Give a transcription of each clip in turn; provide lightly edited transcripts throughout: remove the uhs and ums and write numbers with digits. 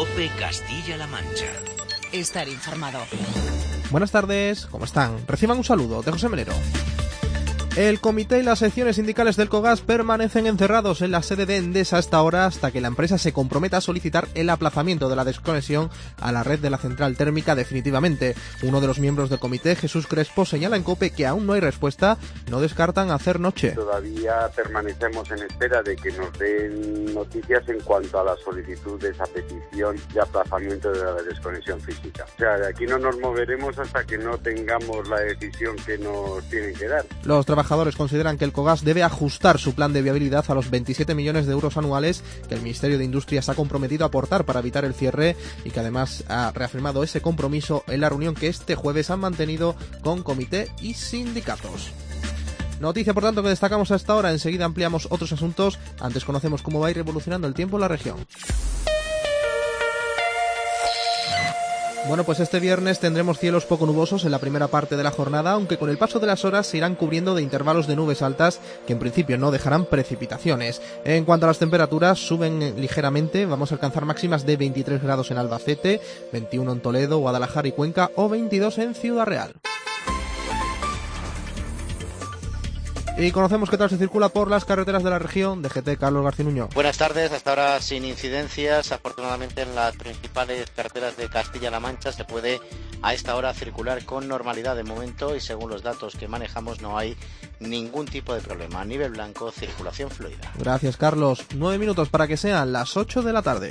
COPE Castilla-La Mancha. Estar informado. Buenas tardes, ¿cómo están? Reciban un saludo de José Melero. El comité y las secciones sindicales del COGAS permanecen encerrados en la sede de Endesa hasta ahora, hasta que la empresa se comprometa a solicitar el aplazamiento de la desconexión a la red de la central térmica definitivamente. Uno de los miembros del comité, Jesús Crespo, señala en COPE que aún no hay respuesta, no descartan hacer noche. Todavía permanecemos en espera de que nos den noticias en cuanto a la solicitud de esa petición de aplazamiento de la desconexión física. O sea, de aquí no nos moveremos hasta que no tengamos la decisión que nos tienen que dar. Los trabajadores consideran que el COGAS debe ajustar su plan de viabilidad a los 27 millones de euros anuales que el Ministerio de Industria se ha comprometido a aportar para evitar el cierre y que además ha reafirmado ese compromiso en la reunión que este jueves han mantenido con comité y sindicatos. Noticia, por tanto, que destacamos a esta hora. Enseguida ampliamos otros asuntos. Antes conocemos cómo va a ir evolucionando el tiempo en la región. Bueno, pues este viernes tendremos cielos poco nubosos en la primera parte de la jornada, aunque con el paso de las horas se irán cubriendo de intervalos de nubes altas que en principio no dejarán precipitaciones. En cuanto a las temperaturas, suben ligeramente, vamos a alcanzar máximas de 23 grados en Albacete, 21 en Toledo, Guadalajara y Cuenca o 22 en Ciudad Real. Y conocemos qué tal se circula por las carreteras de la región. DGT, Carlos García Nuño. Buenas tardes, hasta ahora sin incidencias. Afortunadamente en las principales carreteras de Castilla-La Mancha se puede a esta hora circular con normalidad de momento y según los datos que manejamos no hay ningún tipo de problema. A nivel blanco, circulación fluida. Gracias, Carlos. 9 minutos para que sean las 8 de la tarde.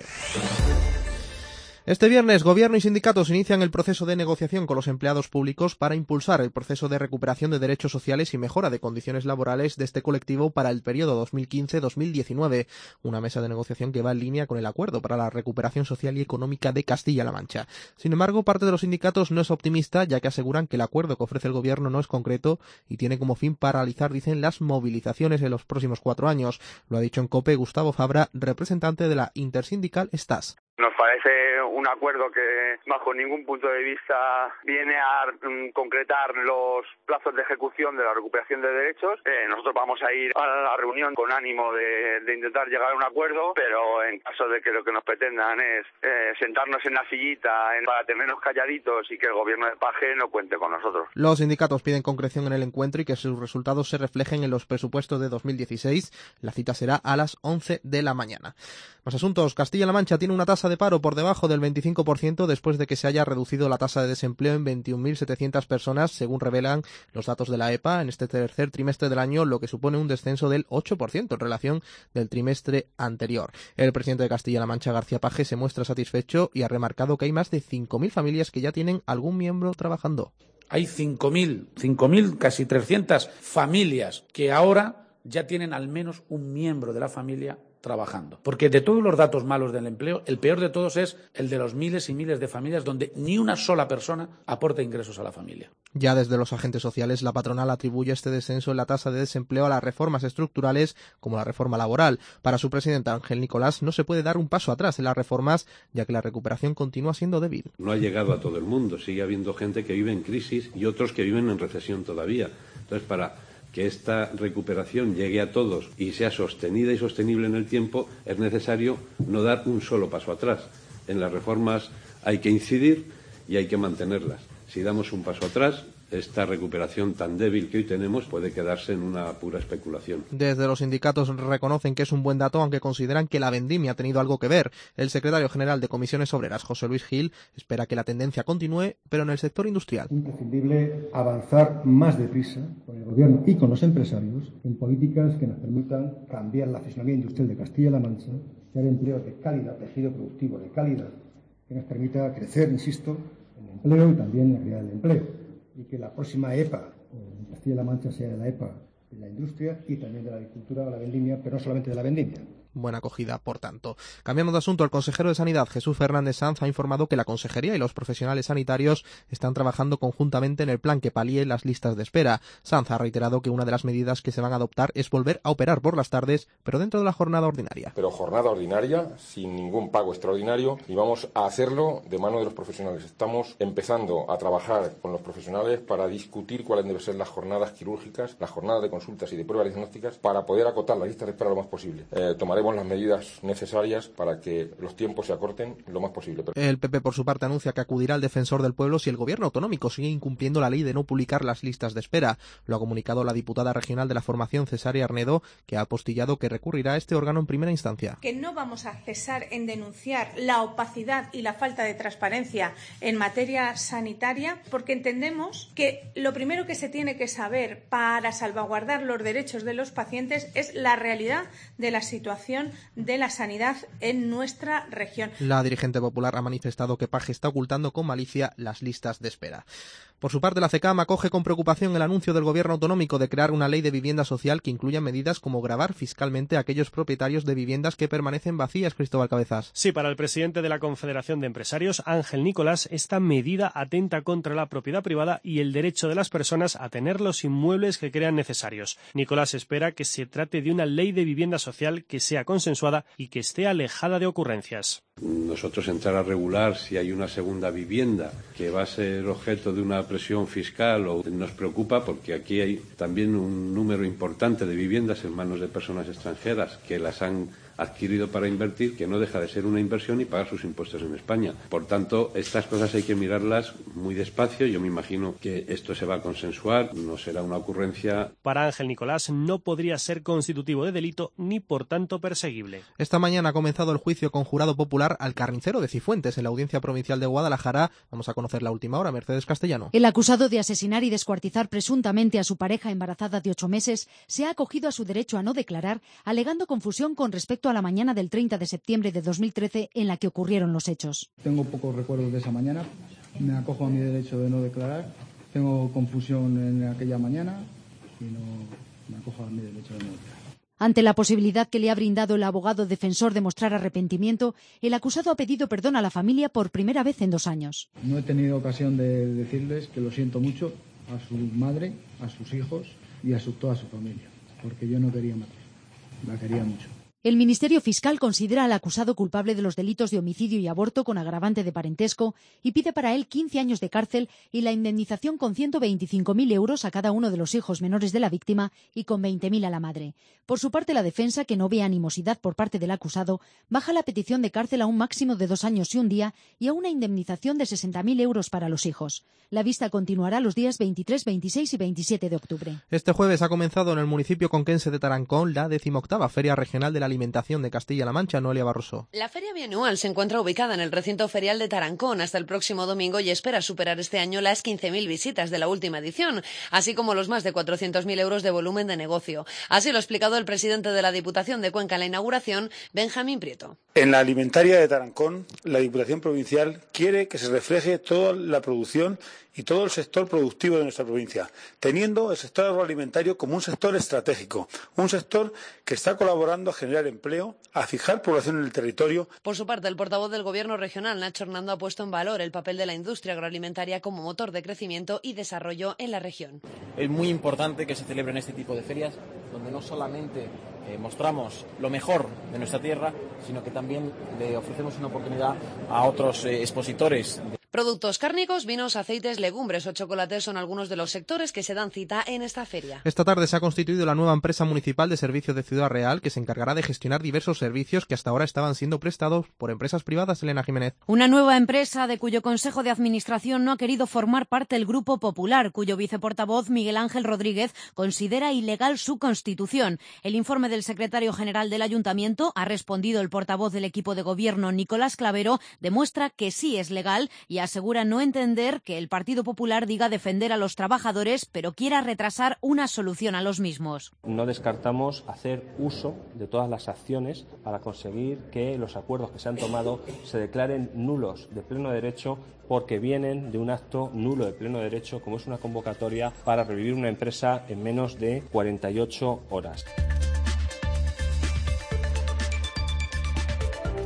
Este viernes, Gobierno y sindicatos inician el proceso de negociación con los empleados públicos para impulsar el proceso de recuperación de derechos sociales y mejora de condiciones laborales de este colectivo para el periodo 2015-2019, una mesa de negociación que va en línea con el acuerdo para la recuperación social y económica de Castilla-La Mancha. Sin embargo, parte de los sindicatos no es optimista, ya que aseguran que el acuerdo que ofrece el Gobierno no es concreto y tiene como fin paralizar, dicen, las movilizaciones en los próximos 4 años. Lo ha dicho en COPE Gustavo Fabra, representante de la intersindical STAS. Nos parece un acuerdo que bajo ningún punto de vista viene a concretar los plazos de ejecución de la recuperación de derechos. Nosotros vamos a ir a la reunión con ánimo de intentar llegar a un acuerdo, pero en caso de que lo que nos pretendan es sentarnos en la sillita para tenernos calladitos y que el gobierno de Paje no cuente con nosotros. Los sindicatos piden concreción en el encuentro y que sus resultados se reflejen en los presupuestos de 2016. La cita será a las 11 de la mañana. Más asuntos. Castilla-La Mancha tiene una tasa de paro por debajo del 25% después de que se haya reducido la tasa de desempleo en 21.700 personas, según revelan los datos de la EPA en este tercer trimestre del año, lo que supone un descenso del 8% en relación del trimestre anterior. El presidente de Castilla-La Mancha, García Paje, se muestra satisfecho y ha remarcado que hay más de 5.000 familias que ya tienen algún miembro trabajando. Hay 5.000, casi 300 familias que ahora ya tienen al menos un miembro de la familia trabajando. Porque de todos los datos malos del empleo, el peor de todos es el de los miles y miles de familias donde ni una sola persona aporta ingresos a la familia. Ya desde los agentes sociales, la patronal atribuye este descenso en la tasa de desempleo a las reformas estructurales, como la reforma laboral. Para su presidenta, Ángel Nicolás, no se puede dar un paso atrás en las reformas, ya que la recuperación continúa siendo débil. No ha llegado a todo el mundo, sigue habiendo gente que vive en crisis y otros que viven en recesión todavía. Entonces, para que esta recuperación llegue a todos y sea sostenida y sostenible en el tiempo, es necesario no dar un solo paso atrás. En las reformas hay que incidir y hay que mantenerlas. Si damos un paso atrás, esta recuperación tan débil que hoy tenemos puede quedarse en una pura especulación. Desde los sindicatos reconocen que es un buen dato, aunque consideran que la vendimia ha tenido algo que ver. El secretario general de Comisiones Obreras, José Luis Gil, espera que la tendencia continúe, pero en el sector industrial. Es imprescindible avanzar más deprisa con el Gobierno y con los empresarios en políticas que nos permitan cambiar la fisonomía industrial de Castilla-La Mancha, crear empleo de calidad, tejido productivo de calidad, que nos permita crecer, insisto, en el empleo y también en la calidad del empleo. Y que la próxima EPA en Castilla-La Mancha sea la EPA de la industria y también de la agricultura o la vendimia, pero no solamente de la vendimia. Buena acogida, por tanto. Cambiando de asunto, el consejero de Sanidad, Jesús Fernández Sanz, ha informado que la Consejería y los profesionales sanitarios están trabajando conjuntamente en el plan que palíe las listas de espera. Sanz ha reiterado que una de las medidas que se van a adoptar es volver a operar por las tardes, pero dentro de la jornada ordinaria. Pero jornada ordinaria, sin ningún pago extraordinario, y vamos a hacerlo de mano de los profesionales. Estamos empezando a trabajar con los profesionales para discutir cuáles deben ser las jornadas quirúrgicas, las jornadas de consultas y de pruebas diagnósticas, para poder acotar las listas de espera lo más posible. Tomaremos tomaremos las medidas necesarias para que los tiempos se acorten lo más posible. El PP, por su parte, anuncia que acudirá al defensor del pueblo si el gobierno autonómico sigue incumpliendo la ley de no publicar las listas de espera. Lo ha comunicado la diputada regional de la formación, Cesárea Arnedo, que ha apostillado que recurrirá a este órgano en primera instancia. Que no vamos a cesar en denunciar la opacidad y la falta de transparencia en materia sanitaria, porque entendemos que lo primero que se tiene que saber para salvaguardar los derechos de los pacientes es la realidad de la situación de la sanidad en nuestra región. La dirigente popular ha manifestado que Paje está ocultando con malicia las listas de espera. Por su parte, la CECAM acoge con preocupación el anuncio del gobierno autonómico de crear una ley de vivienda social que incluya medidas como gravar fiscalmente a aquellos propietarios de viviendas que permanecen vacías. Cristóbal Cabezas. Sí, para el presidente de la Confederación de Empresarios, Ángel Nicolás, esta medida atenta contra la propiedad privada y el derecho de las personas a tener los inmuebles que crean necesarios. Nicolás espera que se trate de una ley de vivienda social que sea consensuada y que esté alejada de ocurrencias. Nosotros entrar a regular si hay una segunda vivienda que va a ser objeto de una presión fiscal o nos preocupa porque aquí hay también un número importante de viviendas en manos de personas extranjeras que las han adquirido para invertir, que no deja de ser una inversión y pagar sus impuestos en España. Por tanto, estas cosas hay que mirarlas muy despacio. Yo me imagino que esto se va a consensuar, no será una ocurrencia. Para Ángel Nicolás no podría ser constitutivo de delito ni por tanto perseguible. Esta mañana ha comenzado el juicio con jurado popular al carnicero de Cifuentes en la Audiencia Provincial de Guadalajara. Vamos a conocer la última hora. Mercedes Castellano. El acusado de asesinar y descuartizar presuntamente a su pareja embarazada de 8 meses se ha acogido a su derecho a no declarar, alegando confusión con respecto a la mañana del 30 de septiembre de 2013 en la que ocurrieron los hechos. Tengo pocos recuerdos de esa mañana, me acojo a mi derecho de no declarar, tengo confusión en aquella mañana y no me acojo a mi derecho de no declarar. Ante la posibilidad que le ha brindado el abogado defensor de mostrar arrepentimiento, el acusado ha pedido perdón a la familia por primera vez en 2 años. No he tenido ocasión de decirles que lo siento mucho a su madre, a sus hijos y a toda su familia, porque yo no quería matar, la quería mucho. El Ministerio Fiscal considera al acusado culpable de los delitos de homicidio y aborto con agravante de parentesco y pide para él 15 años de cárcel y la indemnización con 125.000 euros a cada uno de los hijos menores de la víctima y con 20.000 a la madre. Por su parte, la defensa, que no ve animosidad por parte del acusado, baja la petición de cárcel a un máximo de 2 años y 1 día y a una indemnización de 60.000 euros para los hijos. La vista continuará los días 23, 26 y 27 de octubre. Este jueves ha comenzado en el municipio conquense de Tarancón la 18ª Feria Regional de la Alimentación de Castilla-La Mancha. Noelia Barroso. La feria bianual se encuentra ubicada en el recinto ferial de Tarancón hasta el próximo domingo y espera superar este año las 15.000 visitas de la última edición, así como los más de 400.000 euros de volumen de negocio. Así lo ha explicado el presidente de la Diputación de Cuenca en la inauguración, Benjamín Prieto. En la alimentaria de Tarancón, la Diputación Provincial quiere que se refleje toda la producción y todo el sector productivo de nuestra provincia, teniendo el sector agroalimentario como un sector estratégico, un sector que está colaborando a generar empleo, a fijar población en el territorio. Por su parte, el portavoz del Gobierno regional, Nacho Hernando, ha puesto en valor el papel de la industria agroalimentaria como motor de crecimiento y desarrollo en la región. Es muy importante que se celebren este tipo de ferias, donde no solamente mostramos lo mejor de nuestra tierra, sino que también le ofrecemos una oportunidad a otros expositores. Productos cárnicos, vinos, aceites, legumbres o chocolates son algunos de los sectores que se dan cita en esta feria. Esta tarde se ha constituido la nueva empresa municipal de servicios de Ciudad Real, que se encargará de gestionar diversos servicios que hasta ahora estaban siendo prestados por empresas privadas. Elena Jiménez. Una nueva empresa de cuyo Consejo de Administración no ha querido formar parte el Grupo Popular, cuyo viceportavoz Miguel Ángel Rodríguez considera ilegal su constitución. El informe del secretario general del Ayuntamiento, ha respondido el portavoz del equipo de gobierno Nicolás Clavero, demuestra que sí es legal y asegura no entender que el Partido Popular diga defender a los trabajadores, pero quiera retrasar una solución a los mismos. No descartamos hacer uso de todas las acciones para conseguir que los acuerdos que se han tomado se declaren nulos de pleno derecho, porque vienen de un acto nulo de pleno derecho, como es una convocatoria para revivir una empresa en menos de 48 horas.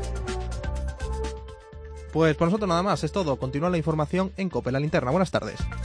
Pues por nosotros nada más, es todo. Continúa la información en COPE, la linterna. Buenas tardes.